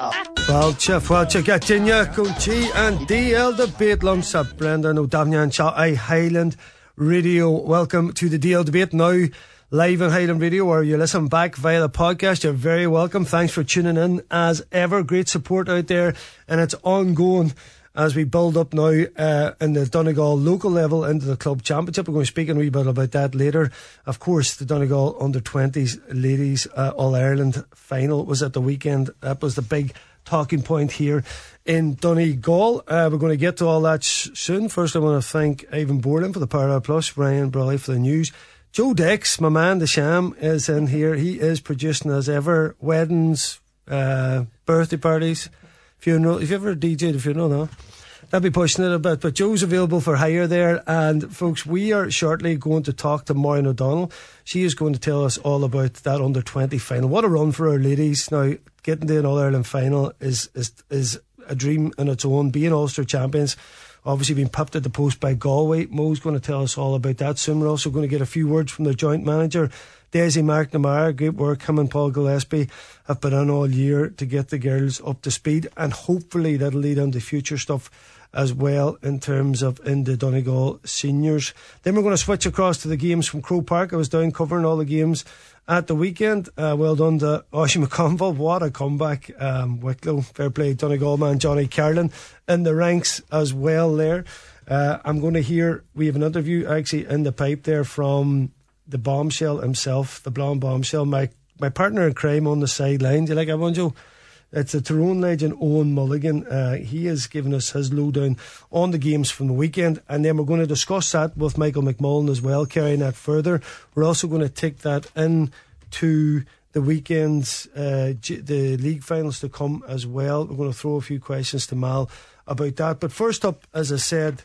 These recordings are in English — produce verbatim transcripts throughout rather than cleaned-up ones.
Fáilte, fáilte gatinne go G and D L debate lumps up Brendan O'Davnia and Shot I Highland Radio. Welcome to the D L debate now live on Highland Radio, or you listen back via the podcast. You're very welcome. Thanks for tuning in as ever. Great support out there, and it's ongoing as we build up now uh, in the Donegal local level into the club championship. We're going to speak a wee bit about that later. Of course, the Donegal under twenties ladies uh, All-Ireland final was at the weekend. That was the big talking point here in Donegal. Uh, we're going to get to all that sh- soon. First, I want to thank Ivan Borland for the Power Hour Plus, Ryan Brawley for the news. Joe Dex, my man, the Sham, is in here. He is producing as ever weddings, uh, birthday parties, funeral. If you ever D J'd a funeral, no? That'd be pushing it a bit, but Joe's available for hire there. And folks, we are shortly going to talk to Maureen O'Donnell. She is going to tell us all about that under twenty final. What a run for our ladies. Now, getting to an All-Ireland final is, is, is a dream in its own. Being Ulster champions, obviously being pipped at the post by Galway. Mo's going to tell us all about that soon. We're also going to get a few words from the joint manager, Daisy McNamara. Great work. Him and Paul Gillespie have been on all year to get the girls up to speed, and hopefully that'll lead on to future stuff as well in terms of in the Donegal seniors. Then we're going to switch across to the games from Croke Park. I was down covering all the games at the weekend. Uh, well done to Oisin McConville. What a comeback. Um, Wicklow, fair play. Donegal man Johnny Carlin in the ranks as well there. Uh, I'm going to hear, we have an interview actually in the pipe there from the bombshell himself, the blonde bombshell, my my partner in crime on the sideline. Do you like that one, Joe? It's the Tyrone legend Owen Mulligan. Uh, he has given us his lowdown on the games from the weekend, and then we're going to discuss that with Michael McMullen as well, carrying that further. We're also going to take that in to the weekend's uh, G- the league finals to come as well. We're going to throw a few questions to Mal about that. But first up, as I said,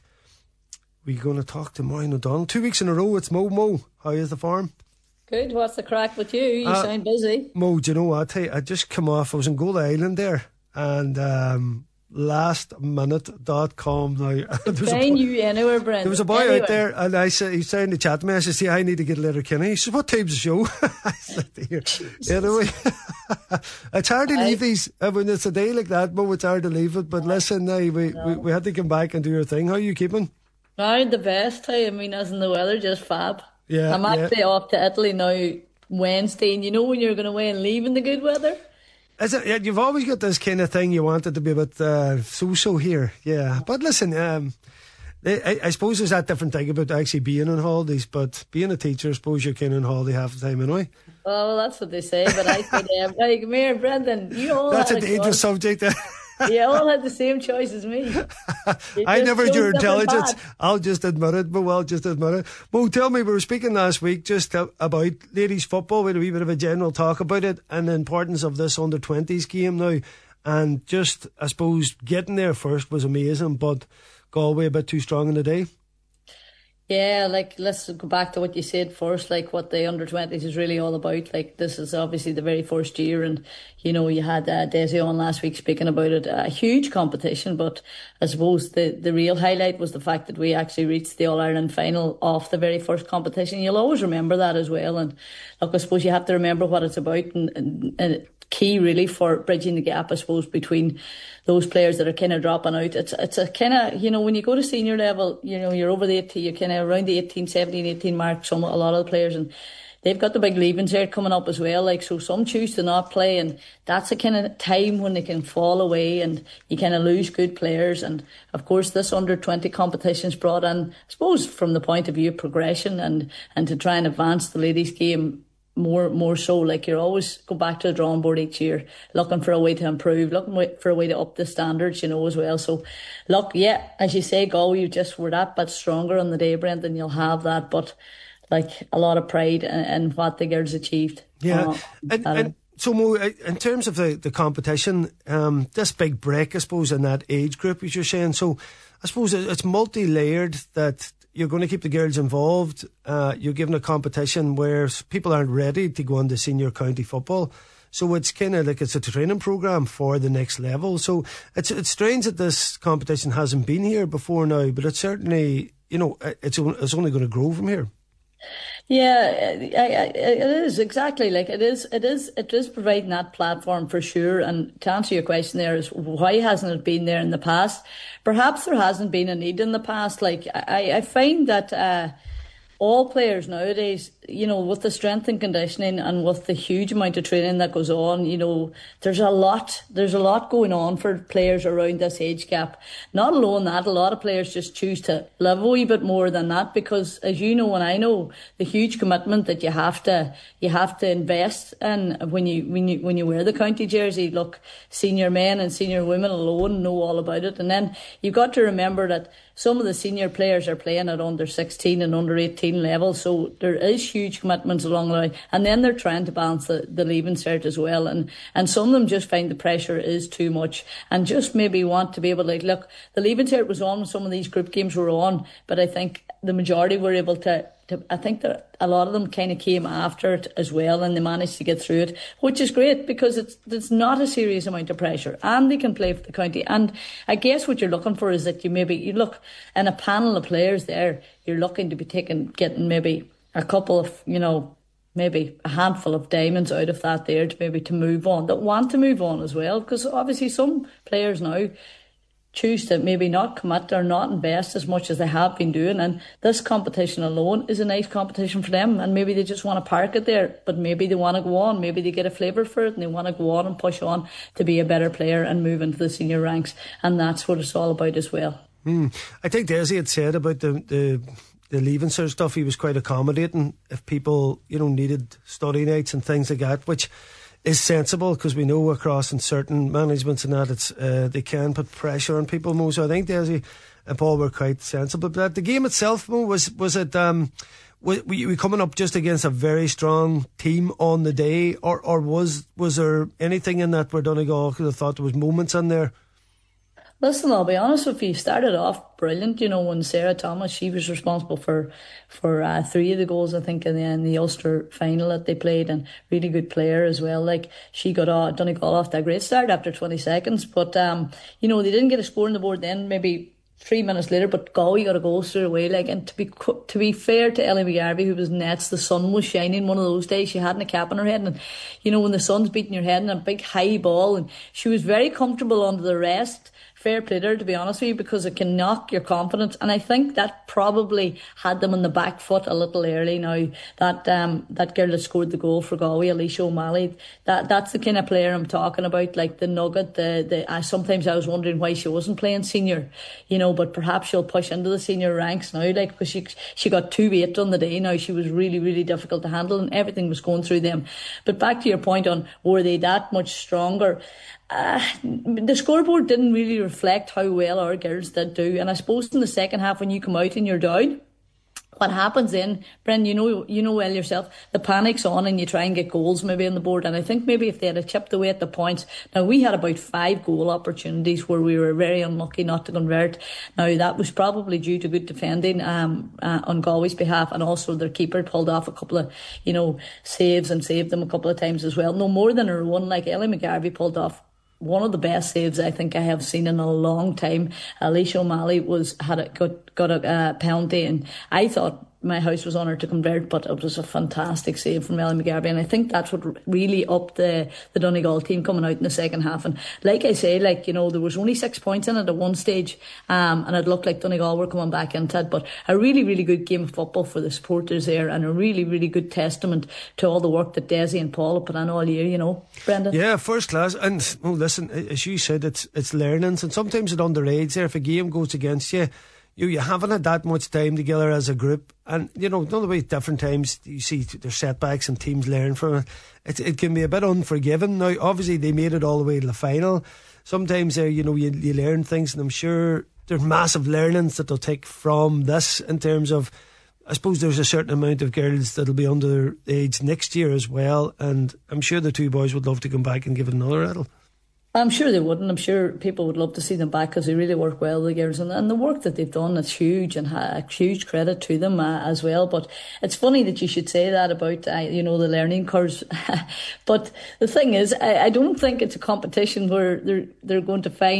we're going to talk to Maureen O'Donnell. Two weeks in a row, it's Mo. Mo, how is the farm? Good. What's the crack with you? You uh, sound busy. Mo, do you know what? I tell you, I just come off, I was in Gold Island there, and um, last minute dot com now. Find you anywhere, Brendan. There was a boy anywhere. out there, and I said, he's trying to chat to me. I said, see, I need to get a letter Kenny. He said, what time's the show? I said, here. Anyway, it's hard to leave I, these, uh, when it's a day like that, Mo, it's hard to leave it. But listen, now, we, no. we, we had to come back and do your thing. How are you keeping? I'm the best. I mean, as in the weather, just fab. Yeah, I'm actually yeah. off to Italy now Wednesday, and you know when you're going away and leaving the good weather? Is it? Yeah, you've always got this kind of thing, you want it to be a bit uh, so-so here, yeah. But listen, um, I, I suppose there's that different thing about actually being on holidays, but being a teacher, I suppose you're kind of on holiday half the time anyway. Oh, well, that's what they say, but I say to them, like, come here, Brendan, you all That's had a dangerous subject. You all had the same choice as me. I never your intelligence. I'll just admit it, but well, just admit it. Well, tell me, we were speaking last week just about ladies football. We had a wee bit of a general talk about it and the importance of this under twenties game now. And just, I suppose, getting there first was amazing, but Galway a bit too strong in the day. Yeah, like, let's go back to what you said first, like what the under twenties is really all about. Like, this is obviously the very first year, and, you know, you had uh, Daisy on last week speaking about it. A huge competition, but I suppose the, the real highlight was the fact that we actually reached the All-Ireland final off the very first competition. You'll always remember that as well. And look, I suppose you have to remember what it's about, and, and, and key really for bridging the gap, I suppose, between those players that are kind of dropping out. It's it's a kind of, you know, when you go to senior level, you know, you're over the eighteen, you're kind of around the eighteen, seventeen, eighteen mark, some, a lot of the players, and they've got the big leavings there coming up as well. Like, so some choose to not play, and that's a kind of time when they can fall away and you kind of lose good players. And of course, this under twenty competition's brought in, I suppose, from the point of view of progression and, and to try and advance the ladies' game more more so. Like, you're always go back to the drawing board each year, looking for a way to improve, looking for a way to up the standards, you know, as well. So, look, yeah, as you say, Galway, you just were that bit stronger on the day, Brendan. You'll have that, but like a lot of pride in, in what the girls achieved. Yeah, uh, and, and so Mo, in terms of the the competition, um, this big break, I suppose, in that age group, as you're saying. So, I suppose it's multi-layered that. You're going to keep the girls involved. Uh, you're given a competition where people aren't ready to go into senior county football. So it's kind of like it's a training programme for the next level. So it's it's strange that this competition hasn't been here before now, but it's certainly, you know, it's, it's only going to grow from here. Yeah, I, I, it is exactly like it is. It is. It is providing that platform for sure. And to answer your question, there is why hasn't it been there in the past? Perhaps there hasn't been a need in the past. Like I, I find that. Uh, all players nowadays, you know, with the strength and conditioning and with the huge amount of training that goes on, you know, there's a lot, there's a lot going on for players around this age gap. Not alone that, a lot of players just choose to live a wee bit more than that because, as you know and I know, the huge commitment that you have to, you have to invest in when you, when you, when you wear the county jersey. Look, senior men and senior women alone know all about it. And then you've got to remember that some of the senior players are playing at under sixteen and under eighteen level, so there is huge commitments along the way. And then they're trying to balance the, the leaving cert as well. And, and some of them just find the pressure is too much and just maybe want to be able to, like, look, the leaving cert was on when some of these group games were on, but I think the majority were able to, to I think that a lot of them kind of came after it as well and they managed to get through it, which is great because it's it's not a serious amount of pressure and they can play for the county. And I guess what you're looking for is that you maybe, you look in a panel of players there, you're looking to be taking, getting maybe a couple of, you know, maybe a handful of diamonds out of that there to maybe to move on, that want to move on as well, because obviously some players now choose to maybe not commit or not invest as much as they have been doing, and this competition alone is a nice competition for them, and maybe they just want to park it there, but maybe they want to go on, maybe they get a flavour for it and they want to go on and push on to be a better player and move into the senior ranks, and that's what it's all about as well. Mm. I think Desi had said about the, the the leaving cert stuff, he was quite accommodating if people, you know, needed study nights and things like that, which is sensible because we know across in certain managements and that it's uh, they can put pressure on people, Mo. So I think Desi and Paul were quite sensible. But the game itself, Mo, was was it um, were we coming up just against a very strong team on the day, or or was was there anything in that where Donegal could have thought there was moments in there? Listen, I'll be honest with you, started off brilliant, you know, when Sarah Thomas, she was responsible for for uh, three of the goals, I think, in the, in the Ulster final that they played, and really good player as well. Like, she got uh, Donegal off to a great start after twenty seconds, but, um, you know, they didn't get a score on the board then, maybe three minutes later, but Galway got a goal straight away. Like, and to be to be fair to Ellie McGarvey, who was nets, the sun was shining one of those days. She hadn't a cap on her head, and you know, when the sun's beating your head and a big high ball, and she was very comfortable under the rest. Fair play to her, to be honest with you, because it can knock your confidence, and I think that probably had them on the back foot a little early. Now that um, that girl that scored the goal for Galway, Alicia O'Malley, that that's the kind of player I'm talking about, like the nugget. The the I, sometimes I was wondering why she wasn't playing senior, you know, but perhaps she'll push into the senior ranks now, like, because she she got two eight on the day. Now she was really really difficult to handle, and everything was going through them. But back to your point on were they that much stronger? Uh, the scoreboard didn't really reflect how well our girls did do, and I suppose in the second half when you come out and you're down, what happens then, Bren, you know you know well yourself, the panic's on and you try and get goals maybe on the board. And I think maybe if they had chipped away at the points, now we had about five goal opportunities where we were very unlucky not to convert. Now that was probably due to good defending um, uh, on Galway's behalf, and also their keeper pulled off a couple of, you know, saves and saved them a couple of times as well. No more than her one, like Ellie McGarvey pulled off one of the best saves I think I have seen in a long time. Alicia O'Malley was had a, got got a uh, penalty, and I thought my house was on her to convert, but it was a fantastic save from Ellie McGarvey, and I think that's what really upped the the Donegal team coming out in the second half. And like I say, like, you know, there was only six points in it at one stage, um, and it looked like Donegal were coming back into it, but a really really good game of football for the supporters there, and a really really good testament to all the work that Desi and Paul have put on all year, you know, Brendan. Yeah, first class. And oh, listen, as you said, it's it's learnings, and sometimes at underage there, if a game goes against you, You, you haven't had that much time together as a group, and you know, none of the different times you see there's setbacks and teams learn from it. It, it can be a bit unforgiving. Now, obviously, they made it all the way to the final. Sometimes there, you know, you, you learn things, and I'm sure there's massive learnings that they'll take from this. In terms of, I suppose there's a certain amount of girls that'll be under their age next year as well, and I'm sure the two boys would love to come back and give it another rattle. I'm sure they would, and I'm sure people would love to see them back because they really work well, the girls, and, and the work that they've done is huge, and a huge credit to them uh, as well. But it's funny that you should say that about uh, you know, the learning curves. But the thing is, I, I don't think it's a competition where they're they're going to find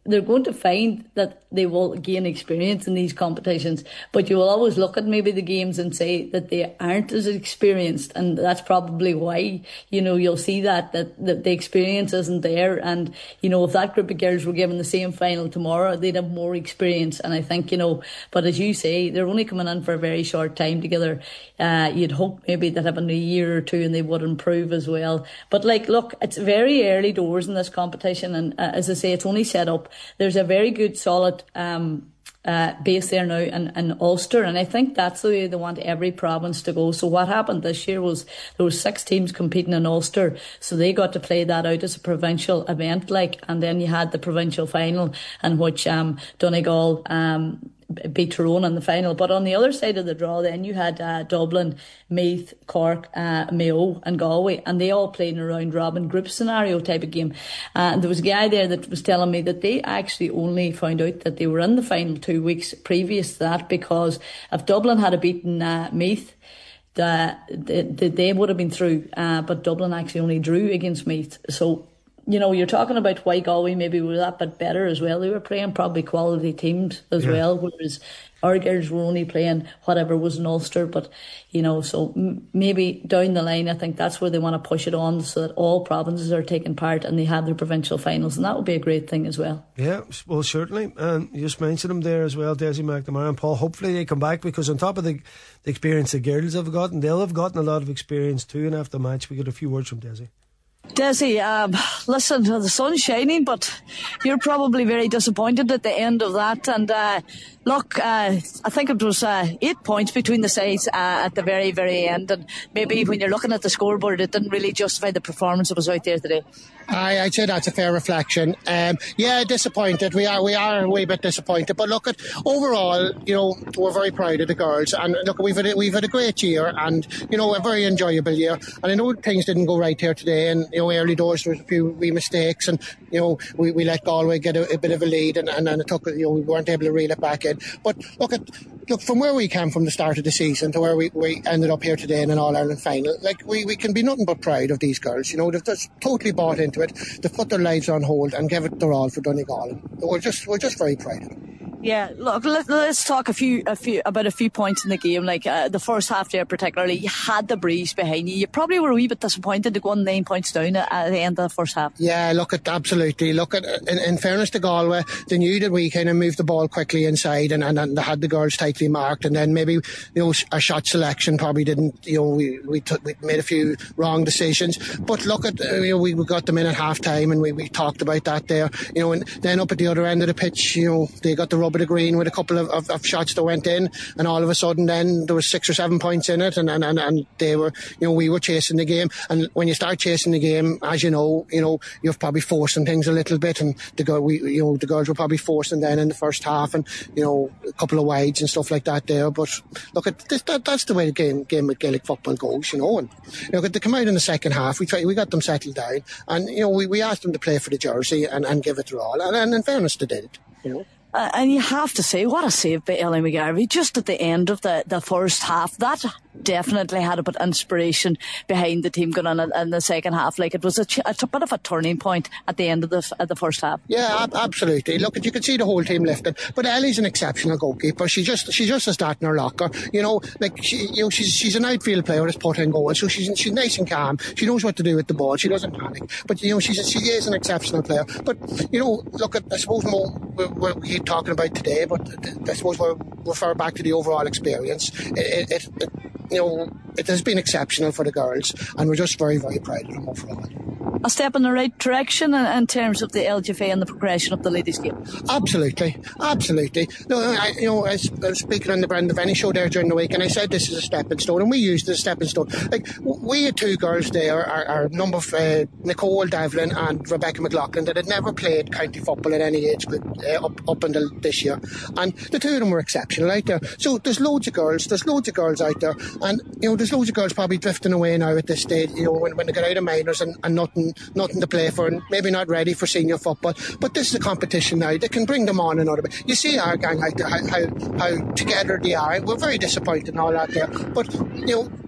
they're going to find that they will gain experience in these competitions, but you will always look at maybe the games and say that they aren't as experienced, and that's probably why, you know, you'll see that, that, that the experience isn't there. And, you know, if that group of girls were given the same final tomorrow, they'd have more experience. And I think, you know, but as you say, they're only coming in for a very short time together. Uh, you'd hope maybe that having a year or two and they would improve as well. But like, look, it's very early doors in this competition, and uh, as I say, it's only set up. There's a very good solid um, uh, base there now in, in Ulster, and I think that's the way they want every province to go. So what happened this year was there were six teams competing in Ulster, so they got to play that out as a provincial event, like, and then you had the provincial final in which um, Donegal um, beat Tyrone in the final. But on the other side of the draw, then you had uh, Dublin, Meath, Cork, uh, Mayo and Galway, and they all played in a round robin group scenario type of game. Uh, and there was a guy there that was telling me that they actually only found out that they were in the final two weeks previous to that, because if Dublin had beaten uh, Meath, the, the, the, they would have been through, uh, but Dublin actually only drew against Meath. So, you know, you're talking about why Galway maybe were that bit better as well. They were playing probably quality teams as yeah. well, whereas our girls were only playing whatever was in Ulster. But, you know, so m- maybe down the line, I think that's where they want to push it on, so that all provinces are taking part and they have their provincial finals, and that would be a great thing as well. Yeah, well, certainly. And you just mentioned them there as well, Dessie McNamara and Paul. Hopefully they come back, because on top of the, the experience the girls have gotten, they'll have gotten a lot of experience too. And after the match, we got a few words from Dessie. Dessie, um, listen, the sun's shining, but you're probably very disappointed at the end of that. And uh, look, uh, I think it was uh, eight points between the sides uh, at the very, very end. And maybe when you're looking at the scoreboard, it didn't really justify the performance that was out there today. I, I'd say that's a fair reflection. Um, yeah, disappointed. We are we are a wee bit disappointed. But look, at overall, you know, we're very proud of the girls. And look, we've had a, we've had a great year, and you know, a very enjoyable year. And I know things didn't go right here today, and you know, early doors there was a few wee mistakes, and you know, we, we let Galway get a, a bit of a lead, and and, and it took, you know, we weren't able to reel it back in. But look at look from where we came from the start of the season to where we, we ended up here today in an All Ireland final. Like we, we can be nothing but proud of these girls. You know, they've just totally bought into it. They've put their lives on hold and give it their all for Donegal. We're just we're just very proud of them. Yeah, look, let, let's talk a few, a few about a few points in the game. Like uh, the first half there, particularly, you had the breeze behind you. You probably were a wee bit disappointed to go on nine points down at, at the end of the first half. Yeah, look at absolutely. Look at in, in fairness to Galway, they knew that we kind of moved the ball quickly inside, and, and, and they had the girls tightly marked. And then maybe, you know, our shot selection probably didn't. You know, we we, took, we made a few wrong decisions. But look at uh, you know, we, we got them in at half time, and we, we talked about that there. You know, and then up at the other end of the pitch, you know, they got the rub of the green with a couple of, of, of shots that went in, and all of a sudden then there was six or seven points in it, and, and, and, and they were, you know, we were chasing the game. And when you start chasing the game, as you know, you know, you're probably forcing things a little bit, and the girl, we, you know, the girls were probably forcing then in the first half, and you know, a couple of wides and stuff like that there. But look at this, that, that's the way the game game with Gaelic football goes, you know. And you know, they come out in the second half, we try, we got them settled down, and you know, we, we asked them to play for the jersey and, and give it their all, and, and in fairness they did it, you know. Uh, and you have to say, what a save by Ellie McGarvey just at the end of the, the first half. That definitely had a bit of inspiration behind the team going on in, in the second half. Like, it was a, ch- a bit of a turning point at the end of the at the first half. Yeah, ab- absolutely. Look, you could see the whole team lifted. But Ellie's an exceptional goalkeeper. She just she just has that in her locker. You know, like she, you know, she's she's an outfield player that's put in goal, so she's she's nice and calm. She knows what to do with the ball. She doesn't panic. But you know, she's a, she is an exceptional player. But you know, look at I suppose more we're, we're talking about today, but I suppose we'll refer back to the overall experience. It, it, it, you know, it has been exceptional for the girls, and we're just very, very proud of them overall. A step in the right direction in, in terms of the L G F A and the progression of the ladies' game. Absolutely, absolutely. No, I, you know, I was, I was speaking on the Brendan Venny show there during the week, and I said this is a stepping stone, and we used it as a stepping stone. Like, we had two girls there, our, our number uh, Nicole Devlin and Rebecca McLaughlin, that had never played county football at any age group uh, up, up until this year, and the two of them were exceptional out there. So there's loads of girls, there's loads of girls out there, and you know, there's loads of girls probably drifting away now at this stage, you know, when, when they get out of minors and, and nothing nothing to play for, and maybe not ready for senior football. But this is a competition now that can bring them on another bit. You see our gang, how, how, how together they are. We're very disappointed and all that there. But, you know,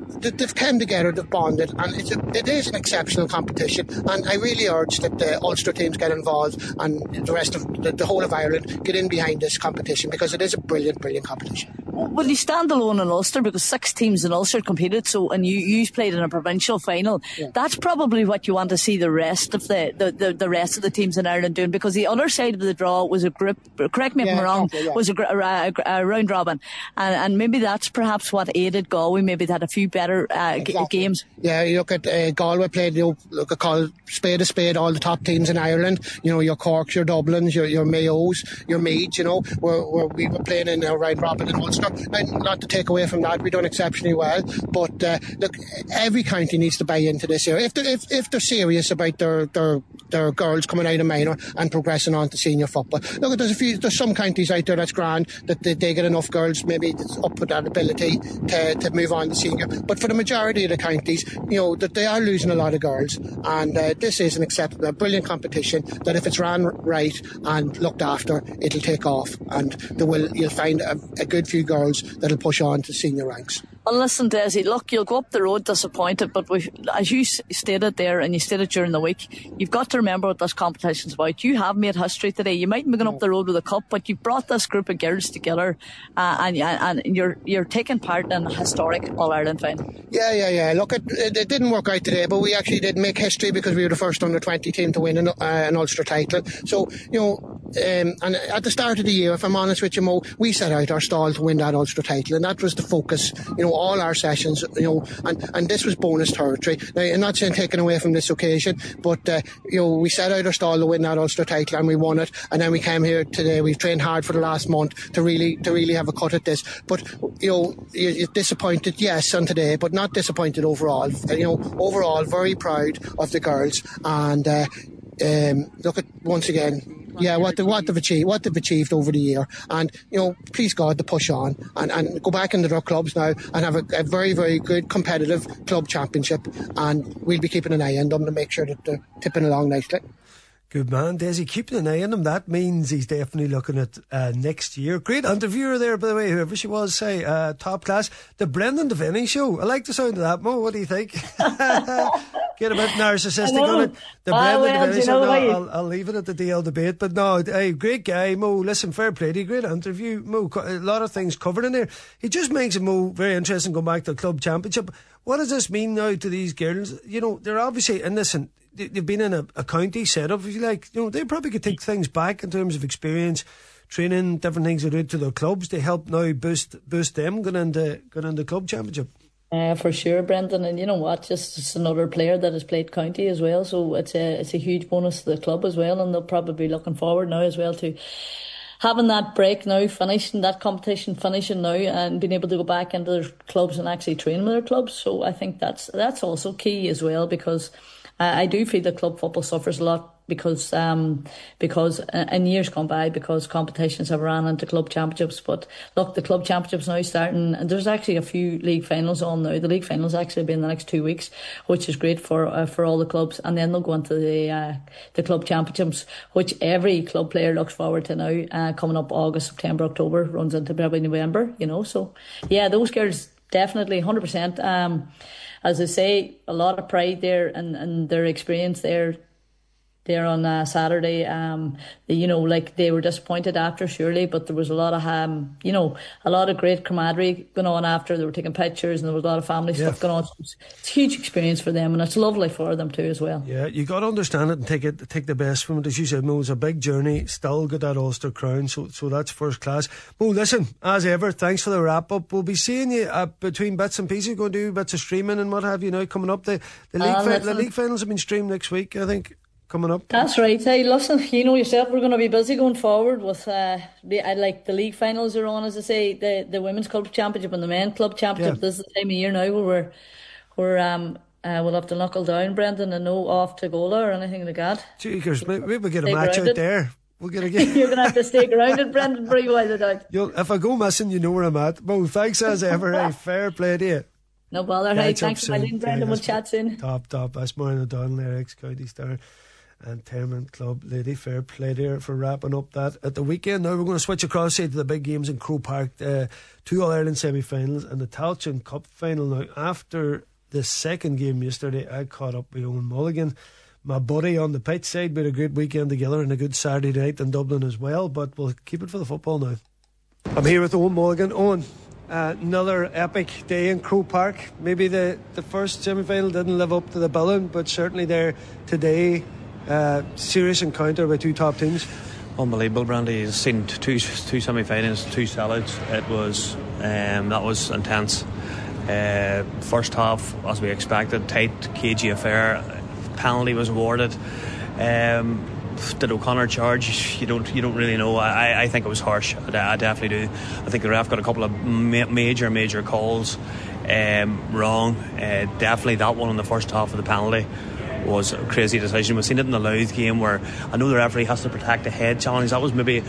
they've come together, they've bonded, and it's a, it is an exceptional competition. And I really urge that the Ulster teams get involved and the rest of the, the whole of Ireland get in behind this competition, because it is a brilliant, brilliant competition. Well, you stand alone in Ulster because six teams in Ulster competed, so and you you played in a provincial final. Yeah. That's probably what you want to see the rest of the, the, the, the rest of the teams in Ireland doing, because the other side of the draw was a group. Correct me if yeah, I'm wrong. Okay, yeah. Was a, a, a, a round robin, and, and maybe that's perhaps what aided Galway. Maybe they had a few better uh, exactly. g- games. Yeah, you look at uh, Galway played. You know, look at call spade a spade. All the top teams in Ireland. You know, your Corks, your Dublins, your your Mayos, your Meads. You know, where, where we were playing in a round robin in Ulster. And not to take away from that, we done exceptionally well. But uh, look, every county needs to buy into this here. If they're, if, if they're serious about their, their their girls coming out of minor and progressing on to senior football. Look, there's a few, there's some counties out there that's grand that they, they get enough girls, maybe that's up with that ability to, to move on to senior. But for the majority of the counties, you know, that they are losing a lot of girls, and uh, this is an acceptable, a brilliant competition that if it's ran right and looked after, it'll take off, and there will you'll find a, a good few girls that'll push on to senior ranks. Well, listen, Desi, look, you'll go up the road disappointed, but we've, as you stated there, and you stated during the week, you've got to remember what this competition's about. You have made history today. You mightn't be going up the road with a cup, but you've brought this group of girls together, uh, and and you're you're taking part in a historic All-Ireland final. Yeah, yeah, yeah. Look, it, it didn't work out today, but we actually did make history because we were the first under twenty team to win an, uh, an Ulster title. So, you know, um, and at the start of the year, if I'm honest with you, Mo, we set out our stall to win that Ulster title, and that was the focus, you know, all our sessions, you know, and, and this was bonus territory. Now, I'm not saying taken away from this occasion, but, uh, you know, we set out our stall to win that Ulster title and we won it, and then we came here today. We've trained hard for the last month to really to really have a cut at this. But, you know, you're disappointed, yes, on today, but not disappointed overall. You know, overall, very proud of the girls, and uh, um, look at, once again, yeah, what, they, what they've achieved, what they've achieved over the year, and you know, please God, to push on and, and go back into their clubs now and have a, a very, very good competitive club championship, and we'll be keeping an eye on them to make sure that they're tipping along nicely. Good man, Desi, keeping an eye on him. That means he's definitely looking at uh, next year. Great interviewer there, by the way, whoever she was, say, uh, top class. The Brendan Devaney show. I like the sound of that, Mo. What do you think? Get a bit narcissistic on it. The ah, Brendan well, Devaney you show. know, No, I'll, I'll leave it at the D L debate. But no, hey, great guy, Mo. Listen, fair play to you. Great interview, Mo. A lot of things covered in there. It just makes it, Mo, very interesting going back to the club championship. What does this mean now to these girls? You know, they're obviously innocent. They've been in a, a county setup, if you like. You know, they probably could take things back in terms of experience, training, different things they do to their clubs. They help now boost boost them going into going into the club championship. Uh, for sure, Brendan, and you know what? Just it's another player that has played county as well, so it's a it's a huge bonus to the club as well, and they'll probably be looking forward now as well to having that break now, finishing that competition, finishing now, and being able to go back into their clubs and actually train with their clubs. So I think that's that's also key as well, because I do feel that club football suffers a lot because um, because in years gone by, because competitions have ran into club championships. But look, the club championships now starting, and there's actually a few league finals on now. The league finals actually be in the next two weeks, which is great for uh, for all the clubs. And then they'll go into the uh, the club championships, which every club player looks forward to now. Uh, coming up August, September, October, runs into probably November. You know, so yeah, those girls definitely one hundred percent. Um, As I say, a lot of pride there and, and their experience there there on uh, Saturday. Um, you know, like they were disappointed after, surely, but there was a lot of, um, you know, a lot of great camaraderie going on after. They were taking pictures and there was a lot of family yeah. stuff going on. So it's, it's a huge experience for them, and it's lovely for them too as well. Yeah, you got to understand it and take it, take the best from it. As you said, Mo, it's a big journey. Still got that Ulster crown, so so that's first class. Mo, listen, as ever, thanks for the wrap up. We'll be seeing you uh, between bits and pieces. Going to do bits of streaming and what have you now coming up. The the league uh, fi- the league finals have been streamed next week, I think. Coming up. That's right. Hey, listen, you know yourself, we're going to be busy going forward with uh, the, I like the league finals are on, as I say, the the women's club championship and the men's club championship. Yeah. This is the time of year now where we're we're um uh, we'll have to knuckle down, Brendan, and no off to goal or anything like that. Cheekers, maybe we'll get a match grounded. Out there. We're gonna get. You're gonna have to stay grounded, Brendan, for a while out. You'll, if I go missing, you know where I'm at. Mo, thanks as ever. Hey, fair play to you. No bother. Hey, thanks a million, Brendan. We'll chat soon. Top, top. That's Maureen O'Donnell, ex County Star. and Termon Club Lady. Fair play there for wrapping up that at the weekend. Now we're going to switch across here to the big games in Croke Park. Uh, two All-Ireland semi-finals and the Tailteann Cup final. Now after the second game yesterday, I caught up with Owen Mulligan, my buddy on the pitch side. We had a great weekend together and a good Saturday night in Dublin as well, but we'll keep it for the football now. I'm here with Owen Mulligan. Owen, uh, another epic day in Croke Park. Maybe the, the first semi-final didn't live up to the billing, but certainly there today, uh, serious encounter with two top teams. Unbelievable, Brandy. You've seen two two semi-finals, two sellouts. It was um, that was intense. Uh, first half, as we expected, tight, cagey affair. Penalty was awarded. Um, did O'Connor charge? You don't you don't really know. I, I think it was harsh. I, I definitely do. I think the ref got a couple of ma- major major calls um, wrong. Uh, definitely that one in the first half of the penalty was a crazy decision. We've seen it in the Louth game where I know the referee has to protect the head challenge. That was maybe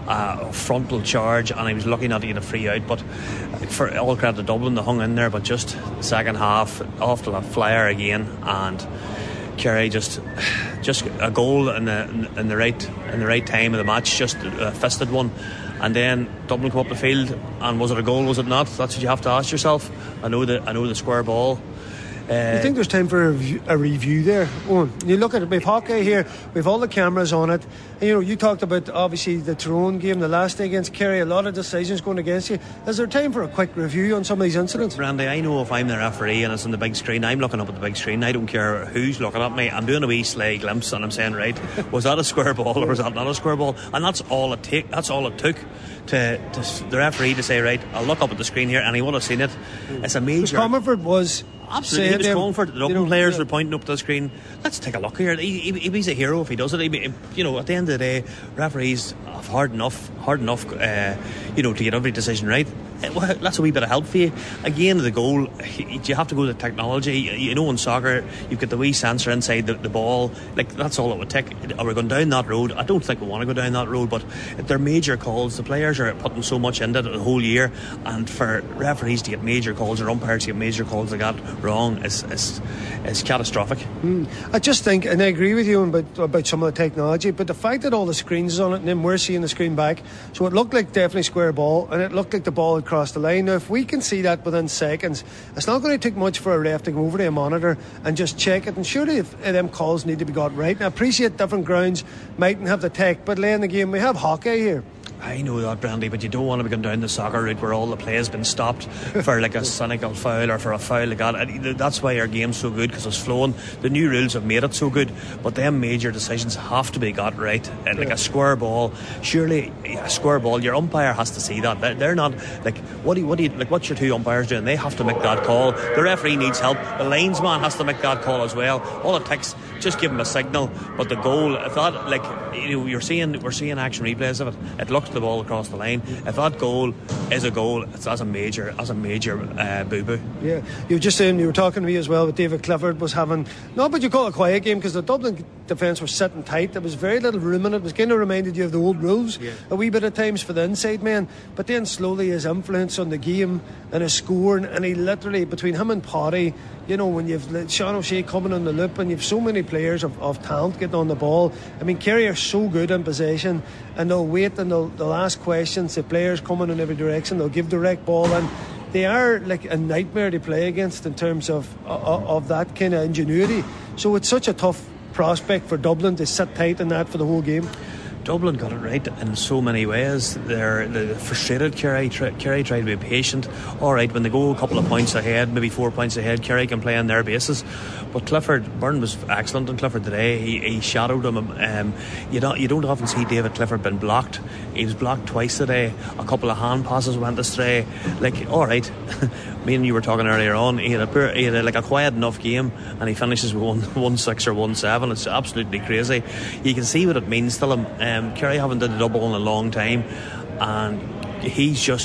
a frontal charge and he was lucky not to get a free out, but for all credit to Dublin, they hung in there. But just second half, off to the flyer again, and Kerry just just a goal in the in the right in the right time of the match, just a fisted one, and then Dublin come up the field, and was it a goal, was it not? That's what you have to ask yourself. I know the I know the square ball. Uh, you think there's time for a review, a review there, Owen? You look at it, we've hockey here, we've all the cameras on it, and you know, you talked about obviously the Tyrone game the last day against Kerry, a lot of decisions going against you. Is there time for a quick review on some of these incidents? Randy, I know if I'm the referee and it's on the big screen, I'm looking up at the big screen, I don't care who's looking at me, I'm doing a wee sly glimpse and I'm saying, right, was that a square ball or was that not a square ball? And that's all it take, that's all it took to, to the referee to say, right, I'll look up at the screen here and he would have seen it. It's a major. Comerford was absolutely, he was calling for it. The Dublin players yeah. were pointing up to the screen. Let's take a look here. He, he, he's a hero if he does it. He, you know, at the end of the day, referees have hard enough, hard enough, uh, you know, to get every decision right. That's a wee bit of help for you. Again, the goal, you have to go to technology. You know, in soccer, you've got the wee sensor inside the, the ball. Like, that's all it would take. Are we going down that road? I don't think we want to go down that road, but they're major calls. The players are putting so much into it the whole year, and for referees to get major calls or umpires to get major calls they got wrong is is, is catastrophic. Mm. I just think, and I agree with you about, about some of the technology, but the fact that all the screens is on it and then we're seeing the screen back, so it looked like definitely square ball, and it looked like the ball had crossed the line. Now, if we can see that within seconds, it's not going to take much for a ref to go over to a monitor and just check it, and surely if uh, them calls need to be got right. Now, I appreciate different grounds mightn't have the tech, but late in the game we have hockey here. I know that, Brandy, but you don't want to be going down the soccer route where all the play has been stopped for like a cynical foul or for a foul like that. That's why our game's so good, because it's flowing. The new rules have made it so good, but them major decisions have to be got right. And like a square ball, surely a square ball, your umpire has to see that. They're, they're not like what do you, what do you like? What's your two umpires doing? They have to make that call. The referee needs help. The linesman has to make that call as well. All it takes, just give him a signal. But the goal, if that, like, you know, you're seeing, we're seeing action replays of it. It looks the ball across the line. If that goal is a goal, it's as a major, as a major uh, boo-boo. Yeah, you were just saying, you were talking to me as well, but David Clifford was having, not but you call it a quiet game, because the Dublin defence was sitting tight. There was very little room in it. It was kind of reminded you of the old rules yeah. a wee bit at times for the inside men, but then slowly his influence on the game and his scoring, and he literally, between him and Potty, you know, when you've Sean O'Shea coming on the loop and you've so many players of, of talent getting on the ball. I mean, Kerry are so good in possession, and they'll wait and they'll, they'll ask questions. The players coming in every direction, they'll give direct ball, and they are like a nightmare to play against in terms of of, of that kind of ingenuity. So it's such a tough prospect for Dublin to sit tight in that for the whole game. Dublin got it right in so many ways. They're, they're frustrated. Kerry, try, Kerry tried to be patient. All right, when they go a couple of points ahead, maybe four points ahead, Kerry can play on their basis. But Clifford, Byrne was excellent on Clifford today. He, he shadowed him. Um, you don't you don't often see David Clifford been blocked. He was blocked twice today. A couple of hand passes went astray. Like, all right, me and you were talking earlier on. He had a poor, he had a, like a quiet enough game, and he finishes with one one six or one seven. It's absolutely crazy. You can see what it means to him. Um, Kerry haven't did a double in a long time, and he's just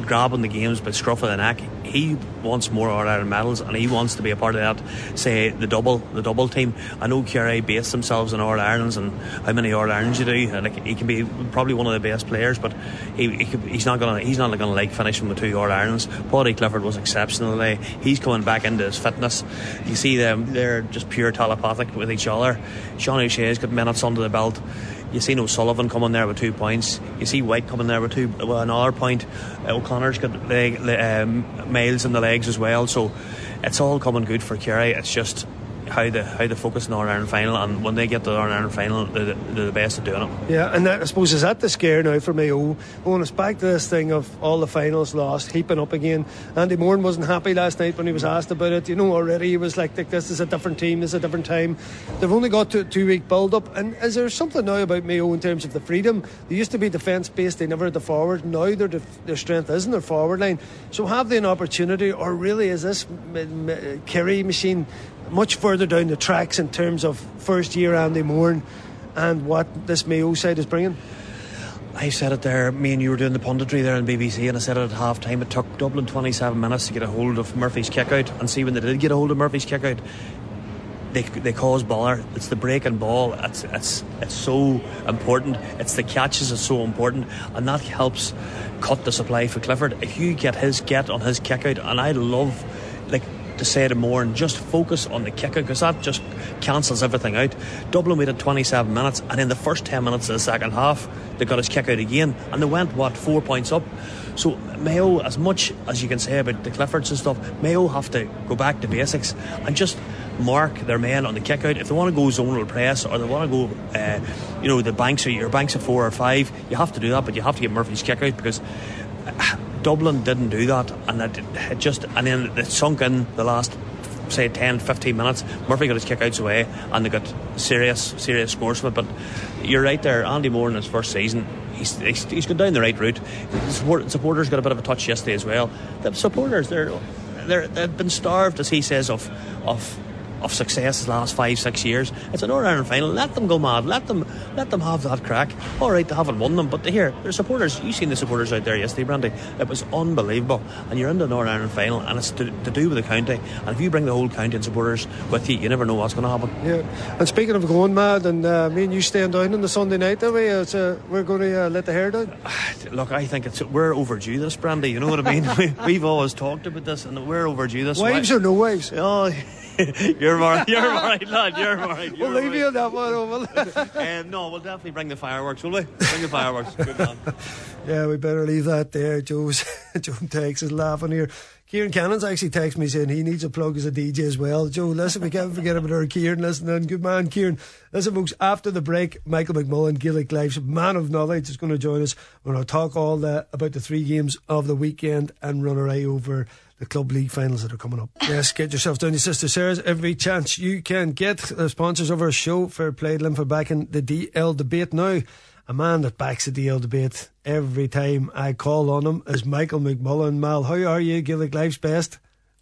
grabbing the games by scruff of the neck. He wants more All-Ireland medals, and he wants to be a part of that, say, the double the double team. I know Kerry base themselves on All-Irelands and how many All-Irelands you do, and like, he can be probably one of the best players, but he, he could, he's not going to he's not going to like finishing with two All-Irelands. Paddy Clifford was exceptional today. He's coming back into his fitness. You see them, they're just pure telepathic with each other. Sean O'Shea's got minutes under the belt. You see O'Sullivan coming there with two points. You see White coming there with two, well, another point. Uh, O'Connor's got leg, um, miles in the legs as well. So it's all coming good for Kerry. It's just how they how they focus on the All-Ireland final, and when they get to the All-Ireland final, they're, they're the best at doing it. Yeah, and that, I suppose, is that the scare now for Mayo? Going us back to this thing of all the finals lost, heaping up again. Andy Moran wasn't happy last night when he was asked about it. You know, already he was like, this is a different team, this is a different time. They've only got a two-week build-up. And is there something now about Mayo in terms of the freedom? They used to be defence-based, they never had the forward. Now their, def- their strength is in their forward line. So have they an opportunity, or really is this m- m- Kerry machine much further down the tracks in terms of first year Andy Moran and what this Mayo side is bringing? I said it there, me and you were doing the punditry there on B B C, and I said it at half time. It took Dublin twenty-seven minutes to get a hold of Murphy's kick out, and see, when they did get a hold of Murphy's kick out, they they cause bother. It's the breaking ball, it's it's it's so important. It's the catches, it's so important, and that helps cut the supply for Clifford. If you get his get on his kick out, and I love, like, to say to more and just focus on the kick out, because that just cancels everything out. Dublin waited twenty-seven minutes, and in the first ten minutes of the second half they got his kick out again, and they went, what, four points up. So Mayo, as much as you can say about the Cliffords and stuff, Mayo have to go back to basics and just mark their men on the kick out. If they want to go zonal press, or they want to go uh, you know, the banks are your banks of four or five, you have to do that, but you have to get Murphy's kick out, because uh, Dublin didn't do that, and it, it just and then it sunk in the last, say, ten fifteen minutes. Murphy got his kick-outs away, and they got serious serious scores from it. But you're right there, Andy Moore in his first season, he's he's, he's gone down the right route. The support, supporters got a bit of a touch yesterday as well. The supporters, they're they're they've been starved, as he says, of of of success the last five, six years. It's an All-Ireland final. Let them go mad. Let them let them have that crack. All right, they haven't won them, but here, their supporters, you've seen the supporters out there yesterday, Brandy. It was unbelievable. And you're in the All-Ireland final, and it's to, to do with the county. And if you bring the whole county and supporters with you, you never know what's going to happen. Yeah. And speaking of going mad, and uh, me and you staying down on the Sunday night, that way, it's, uh, we're going to uh, let the hair down. Look, I think it's we're overdue this, Brandy. You know what I mean? we, we've always talked about this, and we're overdue this. Wives or no wives? Oh. You're right, you're right, lad, you're right. We'll leave right. you on that one, will um, No, we'll definitely bring the fireworks, will we? Bring the fireworks, good man. Yeah, we better leave that there. Joe's, Joe Tex is laughing here. Kieran Cannon's actually texted me saying he needs a plug as a D J as well. Joe, listen, we can't forget about our Kieran listening. Good man, Kieran. Listen, folks, after the break, Michael McMullen, Gaelic Life's man of knowledge, is going to join us. We're going to talk all the, about the three games of the weekend and run our eye over the Club League finals that are coming up. Yes, get yourself down to Sister Sarah's every chance you can get. The sponsors of our show, Fair Play to them for backing the D L debate. Now, a man that backs the D L debate every time I call on him is Michael McMullen. Mal, how are you? Gaelic Life's best?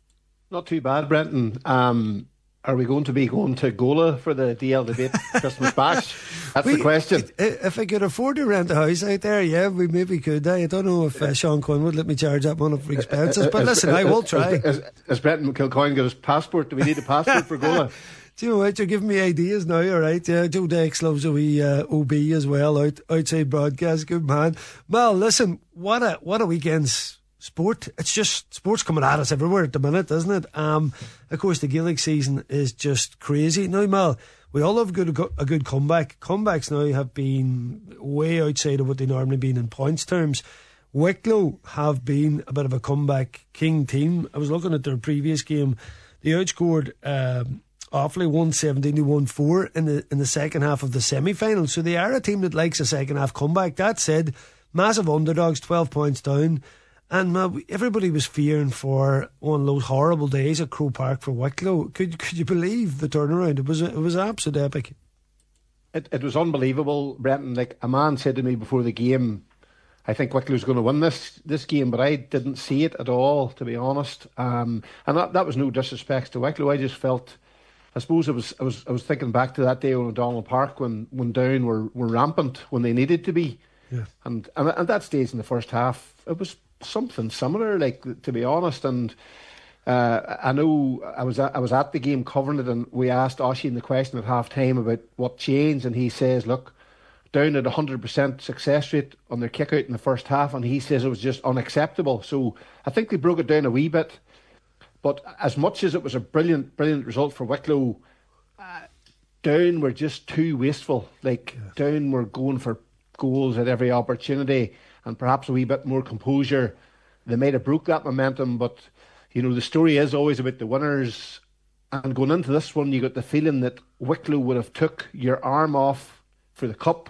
Not too bad, Brenton. Um, are we going to be going to Gola for the D L debate Christmas bash? That's we, the question. If I could afford to rent a house out there, yeah, we maybe could. I don't know if uh, Sean Quinn would let me charge that one up for expenses, but listen, I will try. Has Brenton Kilcoyne got his passport? Do we need a passport for Gola? Do you know what? You're giving me ideas now, all right? Yeah, Joe Dex loves a wee uh, O B as well, out, outside broadcast. Good man. Well, listen, what a what a weekend's sport. It's just sports coming at us everywhere at the minute, isn't it? Um, of course, the Gaelic season is just crazy. Now, Mal, we all have a good, a good comeback. Comebacks now have been way outside of what they normally been in points terms. Wicklow have been a bit of a comeback king team. I was looking at their previous game. They outscored um, Offaly one seventeen to one four in the in the second half of the semi-final. So they are a team that likes a second half comeback. That said, massive underdogs, twelve points down. And uh, everybody was fearing for one of those horrible days at Croke Park for Wicklow. Could could you believe the turnaround? It was it was absolute epic. It it was unbelievable, Brenton. Like, a man said to me before the game, I think Wicklow's going to win this this game, but I didn't see it at all, to be honest. Um, and that that was no disrespect to Wicklow. I just felt, I suppose I was I was I was thinking back to that day on O'Donnell Park when when Down were, were rampant when they needed to be. Yeah. And, and at that stage in the first half, it was something similar, like, to be honest. And uh, I know I was at, I was at the game covering it, and we asked Oisín the question at half time about what changed, and he says, look, down at one hundred percent success rate on their kick out in the first half, and he says it was just unacceptable. So I think they broke it down a wee bit. But as much as it was a brilliant, brilliant result for Wicklow, uh, Down were just too wasteful. Like, yeah. Down were going for goals at every opportunity, and perhaps a wee bit more composure. They might have broke that momentum, but, you know, the story is always about the winners. And going into this one, you got the feeling that Wicklow would have took your arm off for the cup,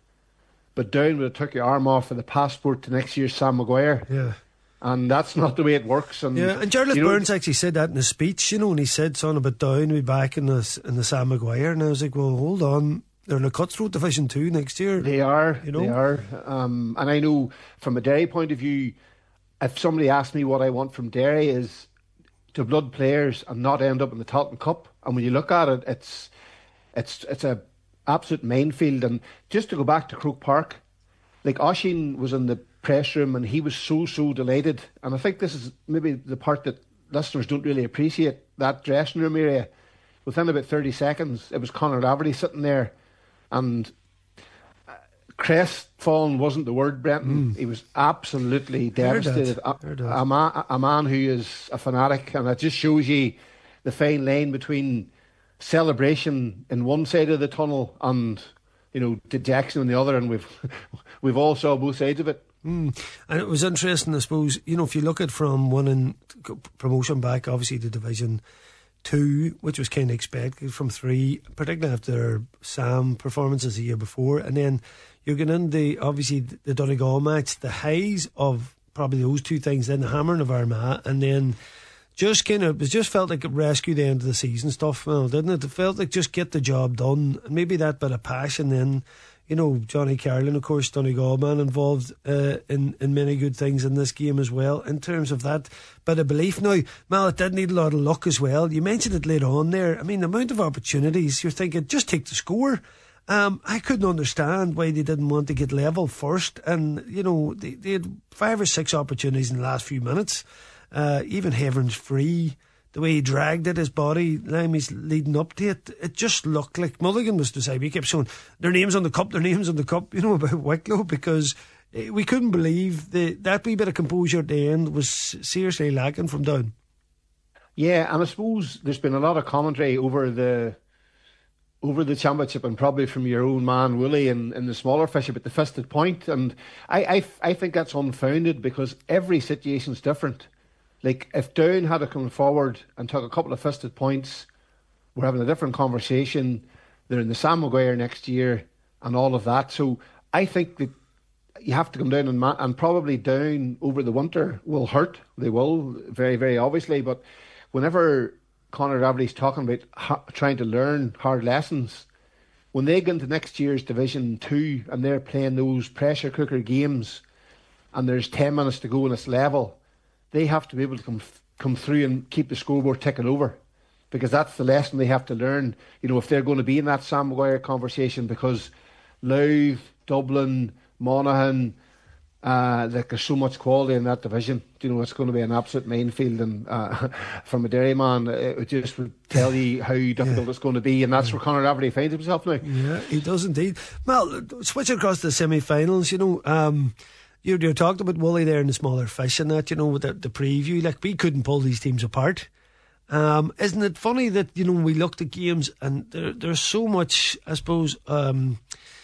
but Down would have took your arm off for the passport to next year's Sam Maguire. Yeah. And that's not the way it works. And, yeah, and Jarlath you know, Burns actually said that in his speech, you know, and he said something about Down will be back in the, in the Sam Maguire. And I was like, well, hold on. They're in a cutthroat division two next year. They are, you know? They are. Um, and I know from a Derry point of view, if somebody asked me what I want from Derry is to blood players and not end up in the Tottenham Cup. And when you look at it, it's it's it's a absolute minefield. And just to go back to Croke Park, like, Oisín was in the press room and he was so, so delighted. And I think this is maybe the part that listeners don't really appreciate, that dressing room area. Within about thirty seconds, it was Conor Laverty sitting there, and uh, crestfallen wasn't the word, Brenton. Mm. He was absolutely devastated. A, a, man, a man who is a fanatic, and it just shows you the fine line between celebration in one side of the tunnel and, you know, dejection on the other, and we've we've all saw both sides of it. Mm. And it was interesting, I suppose, you know, if you look at from winning promotion back, obviously, to Division two, which was kind of expected from three, particularly after Sam performances the year before, and then you're getting into, obviously, the Donegal match, the highs of probably those two things, then the hammering of Armagh, and then just kind of, it just felt like it rescued the end of the season stuff, well, didn't it? It felt like just get the job done, and maybe that bit of passion then. You know, Johnny Carlin, of course, Donegal man, involved uh, in, in many good things in this game as well, in terms of that bit of belief. Now, Mal, it did need a lot of luck as well. You mentioned it later on there. I mean, the amount of opportunities, you're thinking, just take the score. Um, I couldn't understand why they didn't want to get level first. And, you know, they, they had five or six opportunities in the last few minutes. Uh, even Heavern's free. The way he dragged it, his body, Limey's leading up to it, it just looked like Mulligan was deciding. He kept showing their names on the cup, their names on the cup, you know, about Wicklow, because we couldn't believe the, that wee bit of composure at the end was seriously lacking from Down. Yeah, and I suppose there's been a lot of commentary over the over the championship, and probably from your own man Woolley and, and the smaller fish about the fisted point, and I, I, I think that's unfounded, because every situation's different. Like, if Down had to come forward and took a couple of fisted points, we're having a different conversation. They're in the Sam Maguire next year and all of that. So I think that you have to come down and, ma- and probably Down over the winter will hurt. They will, very, very obviously. But whenever Conor Laverty's talking about ha- trying to learn hard lessons, when they get into next year's Division two and they're playing those pressure cooker games and there's ten minutes to go in this level, they have to be able to come come through and keep the scoreboard ticking over, because that's the lesson they have to learn, you know, if they're going to be in that Sam Maguire conversation, because Louth, Dublin, Monaghan, uh, like, there's so much quality in that division. You know, it's going to be an absolute minefield, and uh, from a Derryman, it just would tell you how difficult yeah. it's going to be, and that's yeah. where Conor Laverty finds himself now. Yeah, he does indeed. Well, switching across to the semi-finals, you know, um, You, you talked about Woolley there and the smaller fish and that, you know, with the, the preview. Like, we couldn't pull these teams apart. Um, isn't it funny that, you know, we looked at games and there, there's so much, I suppose, um,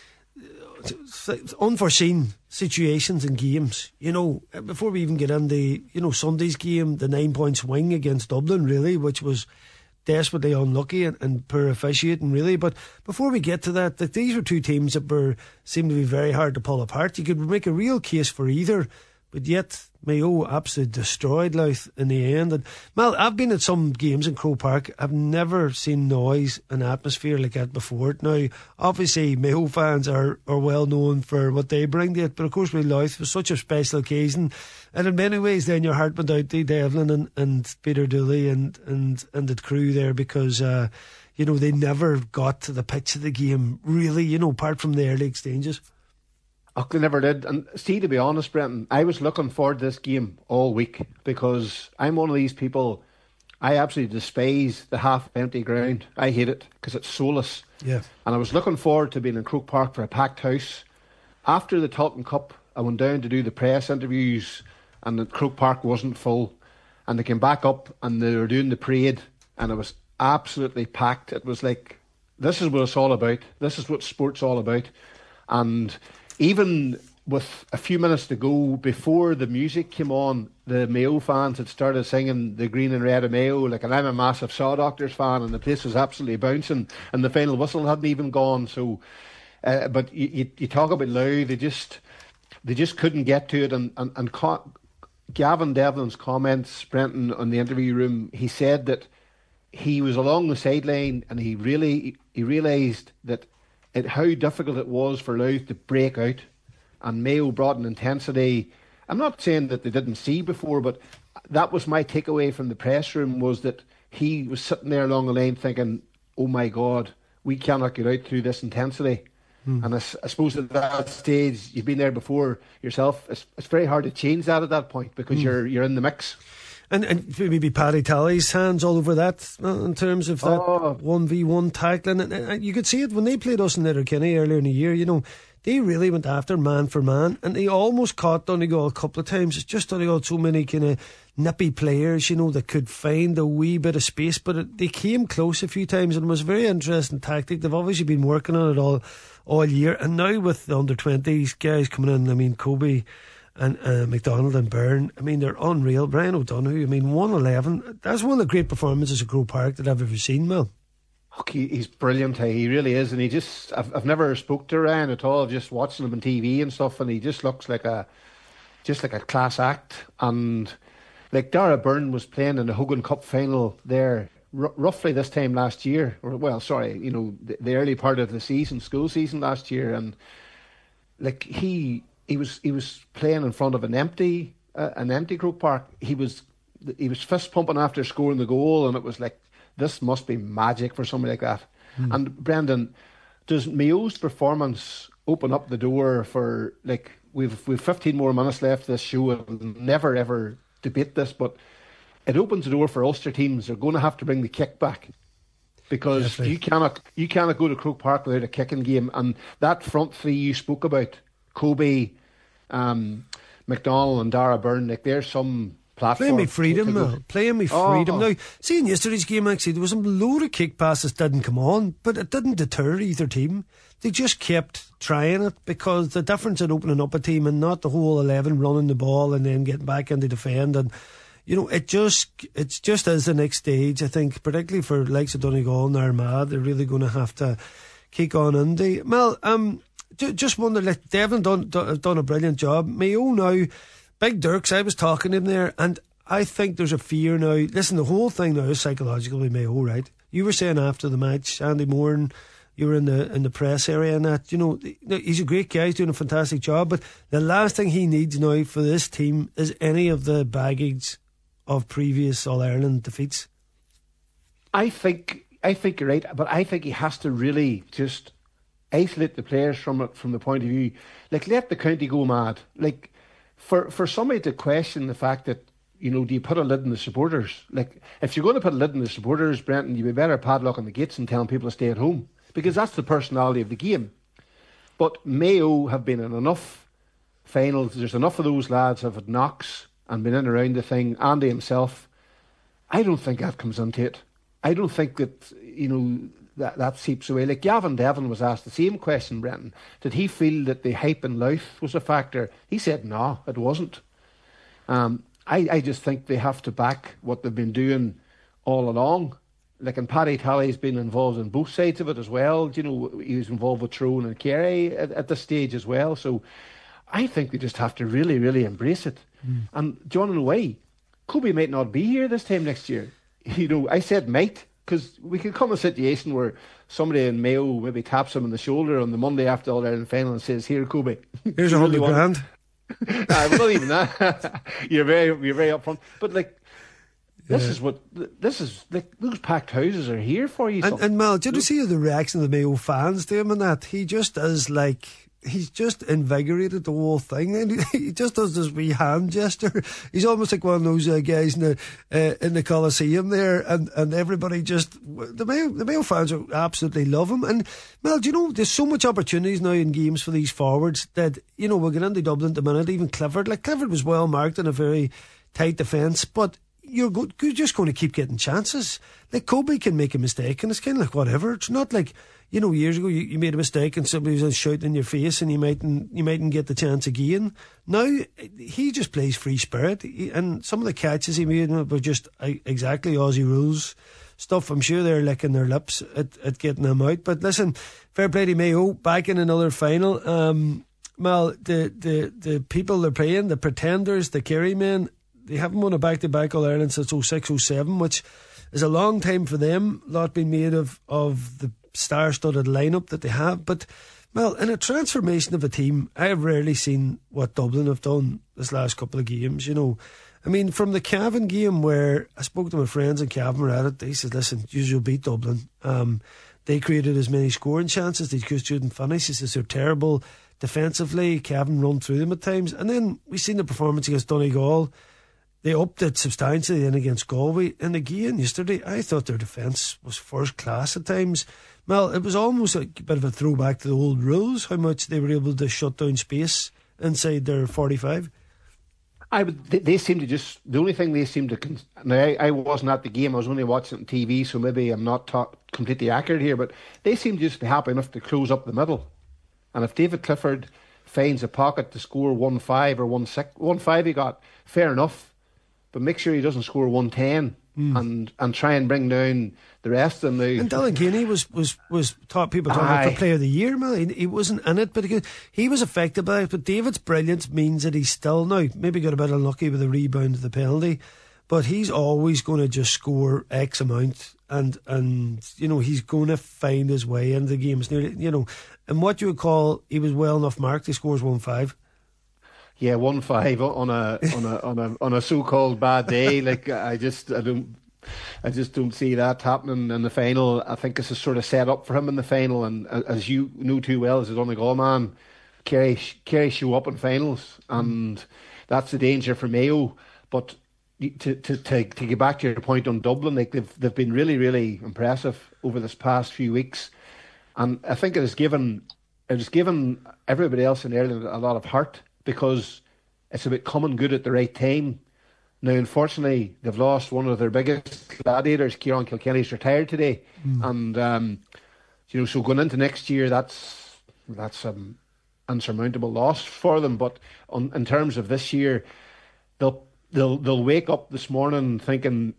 unforeseen situations in games. You know, before we even get into, you know, Sunday's game, the nine point swing against Dublin, really, which was desperately unlucky and, and poor officiating, really. But before we get to that, that these were two teams that were seemed to be very hard to pull apart. You could make a real case for either, but yet Mayo absolutely destroyed Louth in the end. And Mal, I've been at some games in Croke Park. I've never seen noise and atmosphere like that before. Now, obviously, Mayo fans are, are well known for what they bring to it, but of course with Louth, it was such a special occasion. And in many ways, then your heart went out to Devlin and, and Peter Dooley and, and, and the crew there, because, uh, you know, they never got to the pitch of the game, really, you know, apart from the early exchanges. Oh, they never did. And see, to be honest, Brenton, I was looking forward to this game all week because I'm one of these people, I absolutely despise the half-empty ground. I hate it because it's soulless. Yeah. And I was looking forward to being in Croke Park for a packed house. After the Tailteann Cup, I went down to do the press interviews and the Croke Park wasn't full. And they came back up and they were doing the parade and it was absolutely packed. It was like, this is what it's all about. This is what sport's all about. And even with a few minutes to go before the music came on, the Mayo fans had started singing the green and red of Mayo. Like, and I'm a massive Saw Doctors fan, and the place was absolutely bouncing. And the final whistle hadn't even gone. So, uh, but you, you, you talk about loud. They just, they just couldn't get to it. And and, and co- Gavin Devlin's comments, Brenton, on the interview room, he said that he was along the sideline and he really he realised that it, how difficult it was for Louth to break out, and Mayo brought an intensity. I'm not saying that they didn't see before, but that was my takeaway from the press room, was that he was sitting there along the line thinking, oh my God, we cannot get out through this intensity. Hmm. And I, I suppose at that stage, you've been there before yourself, it's, it's very hard to change that at that point because hmm. you're you're in the mix. And, and maybe Paddy Tally's hands all over that uh, in terms of that oh. one v one tackling. And, and you could see it when they played us in Letterkenny earlier in the year. You know, they really went after man for man, and they almost caught Donegal a couple of times. It's just Donegal so many kind of nippy players, you know, that could find a wee bit of space, but it, they came close a few times, and it was a very interesting tactic. They've obviously been working on it all all year, and now with the under twenties guys coming in, I mean, Kobe and uh, McDonald and Byrne, I mean, they're unreal. Brian O'Donoghue, I mean, one eleven, that's one of the great performances at Croke Park that I've ever seen, Mel. Okay, he's brilliant, hey, he really is. And he just, I've, I've never spoke to Ryan at all, I've just watching him on T V and stuff, and he just looks like a just like a class act. And like Dara Byrne was playing in the Hogan Cup final there r- roughly this time last year, or well, sorry, you know, the, the early part of the season, school season last year, and like he He was he was playing in front of an empty uh, an empty Croke Park. He was he was fist pumping after scoring the goal, and it was like, this must be magic for somebody like that. Mm. And Brendan, does Mayo's performance open up the door for, like, we've we've fifteen more minutes left this show, and never ever debate this, but it opens the door for Ulster teams. They're going to have to bring the kick back, because Definitely. you cannot you cannot go to Croke Park without a kicking game. And that front three you spoke about, Kobe, um, McDonald and Dara Byrne, like, there's some platform. Playing me freedom, Mel. Playing me freedom. Oh. Now, see, in yesterday's game, actually, there was a load of kick passes didn't come on, but it didn't deter either team. They just kept trying it, because the difference in opening up a team and not the whole eleven running the ball and then getting back into defend, and you know, it just it's just as the next stage, I think, particularly for likes of Donegal and Armagh, they're really going to have to kick on Indy. Mel, um. Just wonder, like, Devlin done, done done a brilliant job. Mayo now, Big Dirks, I was talking to him there, and I think there's a fear now. Listen, the whole thing now is psychological with Mayo, right? You were saying after the match, Andy Moore, you were in the in the press area and that, you know, he's a great guy, he's doing a fantastic job, but the last thing he needs now for this team is any of the baggage of previous All-Ireland defeats. I think I think you're right, but I think he has to really just isolate the players from it, from the point of view, like, let the county go mad. Like, for for somebody to question the fact that, you know, do you put a lid on the supporters? Like, if you're going to put a lid on the supporters, Brenton, you'd be better padlocking the gates and telling people to stay at home, because that's the personality of the game. But Mayo have been in enough finals, there's enough of those lads have had knocks and been in around the thing. Andy himself, I don't think that comes into it. I don't think that, you know, that that seeps away. Like, Gavin Devlin was asked the same question, Brenton. Did he feel that the hype in Louth was a factor? He said no, it wasn't. Um, I, I just think they have to back what they've been doing all along. Like, and Paddy Tally's been involved in both sides of it as well. You know, he was involved with Tyrone and Kerry at, at this stage as well. So I think they just have to really, really embrace it. Mm. And John, in a way, Kobe might not be here this time next year. You know, I said might, because we could come a situation where somebody in Mayo maybe taps him on the shoulder on the Monday after All Ireland final and says, "Here, Kobe, here's a hundred grand." Nah, not even that. you're very, you're very upfront. But like, this yeah. is what this is. Like, those packed houses are here for you. And, and Mel, did you see the reaction of the Mayo fans to him and that? He just is like, he's just invigorated the whole thing, and he just does this wee hand gesture. He's almost like one of those uh, guys in the uh, in the Coliseum there, and, and everybody just the Mayo the Mayo fans are absolutely love him. And Mel, do you know there's so much opportunities now in games for these forwards that you know we'll get into Dublin at the minute. Even Clifford, like Clifford was well marked in a very tight defence, but you're, go- you're just going to keep getting chances. Like Kobe can make a mistake, and it's kind of like whatever. It's not like, you know, years ago you, you made a mistake and somebody was shouting in your face and you mightn't you mightn't get the chance again. Now he just plays free spirit, he, and some of the catches he made were just uh, exactly Aussie rules stuff. I'm sure they're licking their lips at, at getting them out. But listen, fair play to Mayo, back in another final. Um, Mal, the, the, the people they're playing, the Pretenders, the Kerry men, they haven't won a back-to-back All-Ireland since oh six oh seven, which is a long time for them. A lot being made of, of the star-studded lineup that they have. But, well, in a transformation of a team, I have rarely seen what Dublin have done this last couple of games, you know. I mean, from the Cavan game where I spoke to my friends in Cavan were at it, they said, listen, you'll beat Dublin. Um, they created as many scoring chances, they just couldn't finish. He says they're terrible defensively. Cavan run through them at times. And then we seen the performance against Donegal. They upped it substantially then against Galway. And again, yesterday, I thought their defence was first class at times. Well, it was almost a bit of a throwback to the old rules, how much they were able to shut down space inside their forty-five. I would, they, they seem to just, the only thing they seem to, con- now I, I wasn't at the game, I was only watching it on T V, so maybe I'm not ta- completely accurate here, but they seem to just be happy enough to close up the middle. And if David Clifford finds a pocket to score one five or one six, one five he got, fair enough. But make sure he doesn't score one ten mm. and, and try and bring down the rest of them. Now. And Dylan Ganey was, was, was taught people talking about for Player of the Year, man. He, he wasn't in it, but he, he was affected by it. But David's brilliance means that he's still now, maybe got a bit unlucky with the rebound of the penalty, but he's always going to just score X amount, and, and you know, he's going to find his way into the game. It's nearly, you know, and what you would call, he was well enough marked, he scores one five. Yeah, one five on a on a on a on a so-called bad day. Like I just I don't I just don't see that happening in the final. I think this is sort of set up for him in the final. And as you know too well as a Donegal man, Kerry Kerry show up in finals, and that's the danger for Mayo. But to to to to get back to your point on Dublin, like they've they've been really really impressive over this past few weeks, and I think it has given it has given everybody else in Ireland a lot of heart. Because it's about coming good at the right time. Now, unfortunately, they've lost one of their biggest gladiators. Kieran Kilkenny's retired today, mm. and um, you know, so going into next year, that's that's an unsurmountable loss for them. But on, in terms of this year, they'll they'll they'll wake up this morning thinking.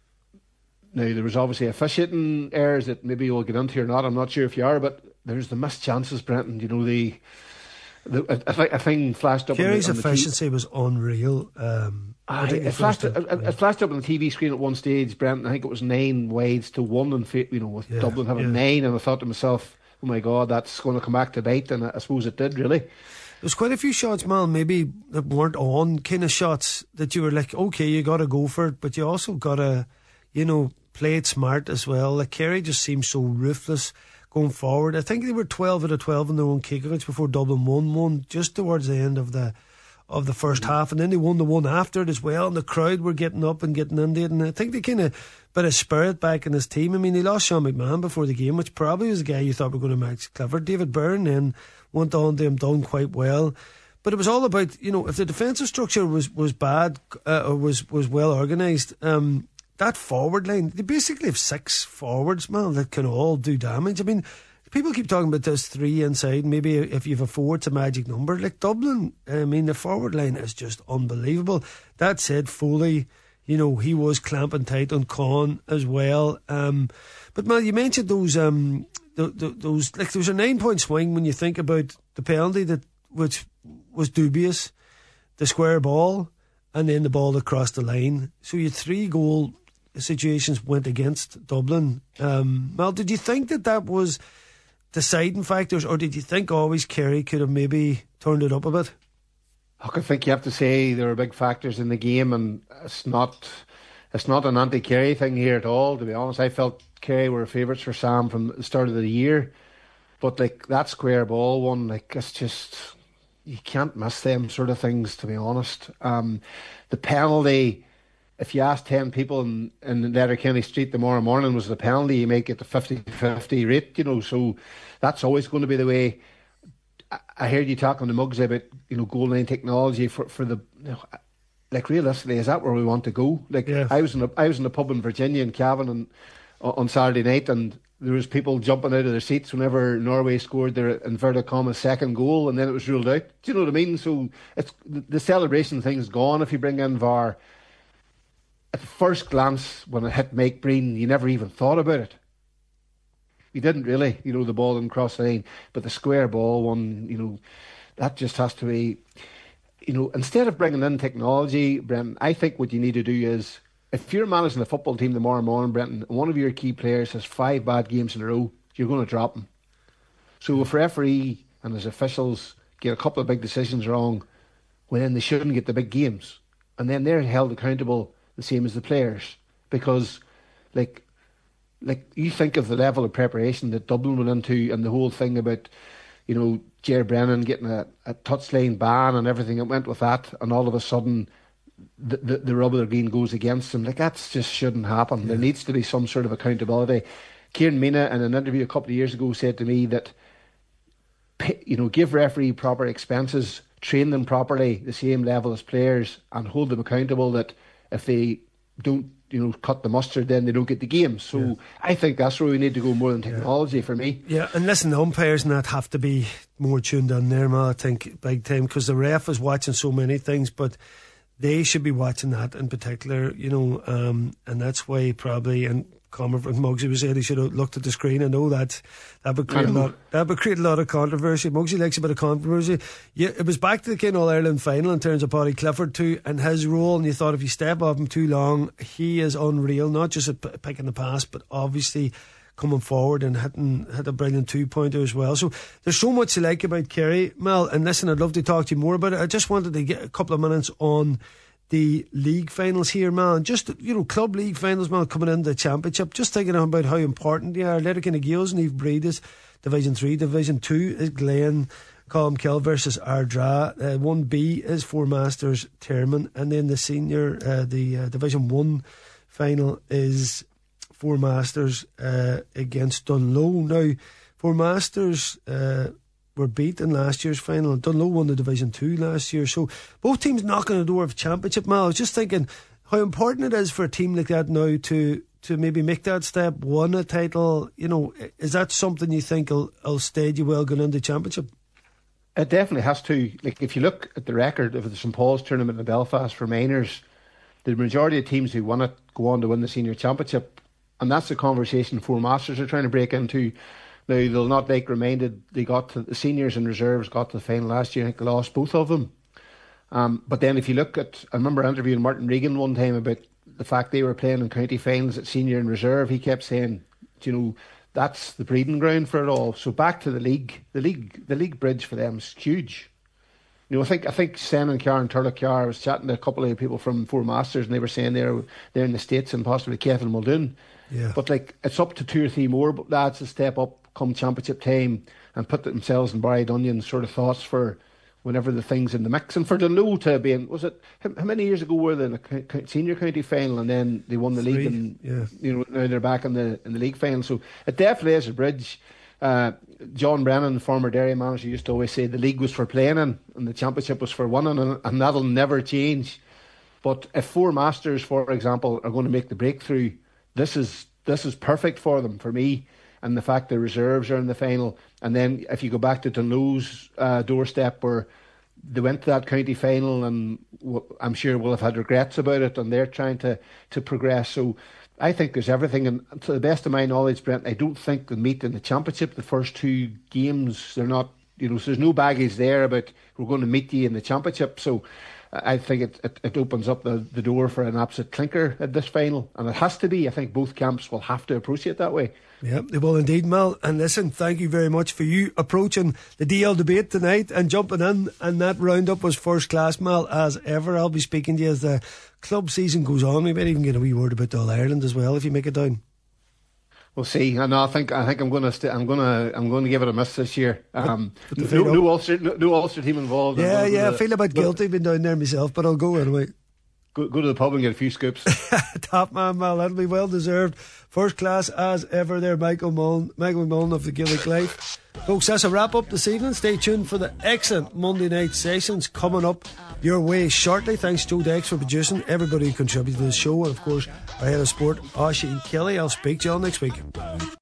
Now, there was obviously officiating errors that maybe we'll get into or not. I'm not sure if you are, but there's the missed chances, Brenton. You know the. The, a, a thing flashed up. Kerry's on the, on efficiency the t- was unreal. Um, I, I it, flashed, it, yeah. it flashed up on the T V screen at one stage, Brent. I think it was nine wides to one, and you know, with yeah, Dublin having yeah. nine. And I thought to myself, "Oh my God, that's going to come back to bite." And I suppose it did. Really, there's quite a few shots, Mal, maybe that weren't on, kind of shots that you were like, "Okay, you got to go for it," but you also got to, you know, play it smart as well. Like Kerry just seems so ruthless going forward. I think they were twelve out of twelve in their own kick-outs before Dublin won one just towards the end of the of the first mm-hmm. half, and then they won the one after it as well, and the crowd were getting up and getting into it, and I think they kind of bit of spirit back in this team. I mean, they lost Sean McMahon before the game, which probably was the guy you thought were going to match Clifford. David Byrne then went on to him, done quite well. But it was all about, you know, if the defensive structure was, was bad uh, or was, was well organised, um, that forward line, they basically have six forwards, man, that can all do damage. I mean, people keep talking about this three inside. Maybe if you have a four, it's a magic number. Like Dublin, I mean, the forward line is just unbelievable. That said, Foley, you know, he was clamping tight on Con as well. Um, but, man, you mentioned those, um, the, the, those, like, there was a nine point swing when you think about the penalty that, which was dubious, the square ball, and then the ball that crossed the line. So you had three goal situations went against Dublin. Um, well, did you think that that was deciding factors, or did you think always Kerry could have maybe turned it up a bit? I think you have to say there were big factors in the game, and it's not it's not an anti-Kerry thing here at all, to be honest. I felt Kerry were favourites for Sam from the start of the year. But like that square ball one, like it's just, you can't miss them sort of things, to be honest. Um, the penalty, if you ask ten people in, in Letterkenny Street tomorrow morning, was the penalty, you make it a fifty-fifty rate, you know, so that's always going to be the way. I, I heard you talking to Muggsy about, you know, goal line technology for, for the, you know, like realistically, is that where we want to go? Like yeah. I was in a I was in a pub in Virginia in Cavan and, on Saturday night, and there was people jumping out of their seats whenever Norway scored their inverted commas second goal, and then it was ruled out. Do you know what I mean? So it's the celebration thing's gone if you bring in V A R. At the first glance, when it hit Mike Breen, you never even thought about it. You didn't really, you know, the ball didn't cross the line, but the square ball one, you know, that just has to be, you know, instead of bringing in technology, Brenton, I think what you need to do is, if you're managing the football team tomorrow morning, Brenton, and one of your key players has five bad games in a row, you're going to drop him. So if referee and his officials get a couple of big decisions wrong, well, then they shouldn't get the big games. And then they're held accountable the same as the players. Because, like, like you think of the level of preparation that Dublin went into, and the whole thing about, you know, Ger Brennan getting a, a touchline ban and everything that went with that, and all of a sudden the, the, the rub of the green goes against him. Like, that just shouldn't happen. Yeah. There needs to be some sort of accountability. Kieran Mina, in an interview a couple of years ago, said to me that, you know, give referee proper expenses, train them properly, the same level as players, and hold them accountable that if they don't, you know, cut the mustard, then they don't get the game. So yeah. I think that's where we need to go more than technology yeah. for me. Yeah, and listen, the umpires and that have to be more tuned in there, man, I think, big time, because the ref is watching so many things, but they should be watching that in particular, you know, um, and that's why probably, and Comer and Muggsy was saying he should have looked at the screen. I know that that would create a lot. That would create a lot of controversy. Muggsy likes a bit of controversy. Yeah, it was back to the kind of All Ireland final in terms of Paddy Clifford too, and his role. And you thought if you step off him too long, he is unreal. Not just at p- picking the pass, but obviously coming forward and hitting hit a brilliant two pointer as well. So there's so much to like about Kerry, Mel. And listen, I'd love to talk to you more about it. I just wanted to get a couple of minutes on the league finals here, man. Just, you know, club league finals, man, coming into the championship. Just thinking about how important they are. Letterkenny Gales and Eve Breedis, Division three. Division two is Glen Colmkill versus Ardra. Uh, one B is Four Masters Termon. And then the senior, uh, the uh, Division one final is Four Masters uh, against Dunlow. Now, Four Masters uh, were beat in last year's final. Dunlow won the Division two last year, so both teams knocking on the door of championship. Mal, I was just thinking how important it is for a team like that now to to maybe make that step, win a title. You know, is that something you think will, will steady you well going into championship? It definitely has to. Like, if you look at the record of the St Paul's tournament in Belfast for minors, the majority of teams who won it go on to win the senior championship, and that's the conversation Four Masters are trying to break into. Now, they'll not like reminded they got to the seniors and reserves got to the final last year. I think they lost both of them. Um, but then if you look at, I remember interviewing Martin Regan one time about the fact they were playing in county finals at senior and reserve. He kept saying, you know, that's the breeding ground for it all. So back to the league, the league, the league bridge for them is huge. You know, I think I think Sen and Ciar and Turlough, I was chatting to a couple of people from Four Masters, and they were saying they're they're in the States and possibly Kevin Muldoon. Yeah. But like, it's up to two or three more lads to step up come championship time and put themselves in Barry Dunyan's sort of thoughts for whenever the thing's in the mix. And for Dunlow to be in, was it, how, how many years ago were they in the senior county final and then they won the Three, league and yeah. you know, now they're back in the in the league final. So it definitely is a bridge. Uh, John Brennan, former Derry manager, used to always say the league was for playing in and the championship was for winning, and, and that'll never change. But if Four Masters, for example, are going to make the breakthrough, this is this is perfect for them, for me. And the fact the reserves are in the final, and then if you go back to Dunlow's uh, doorstep where they went to that county final, and w- I'm sure will have had regrets about it, and they're trying to, to progress. So I think there's everything, and to the best of my knowledge, Brent, I don't think they meet in the championship. The first two games, they're not, you know, so there's no baggage there about we're going to meet you in the championship. So I think it, it, it opens up the, the door for an absolute clinker at this final, and it has to be. I think both camps will have to approach it that way. Yeah, they will indeed, Mel. And listen, thank you very much for you approaching the D L debate tonight and jumping in. And that roundup was first class, Mel, as ever. I'll be speaking to you as the club season goes on. We might even get a wee word about the All Ireland as well if you make it down. We'll see. I know. I think. I think I'm going to. St- I'm going to. I'm going to give it a miss this year. Um, but no, no Ulster. No, no Ulster team involved. Yeah, yeah. The, I feel a bit guilty being down there myself, but I'll go anyway. Go, go to the pub and get a few scoops. Top man, Mal. That'll be well deserved. First class as ever there, Michael Mullen, Michael Mullen of the Gaelic Life. Folks, that's a wrap up this evening. Stay tuned for the excellent Monday night sessions coming up your way shortly. Thanks Joe Dex for producing, everybody who contributed to the show, and of course our head of sport, Oisin Kelly. I'll speak to you all next week.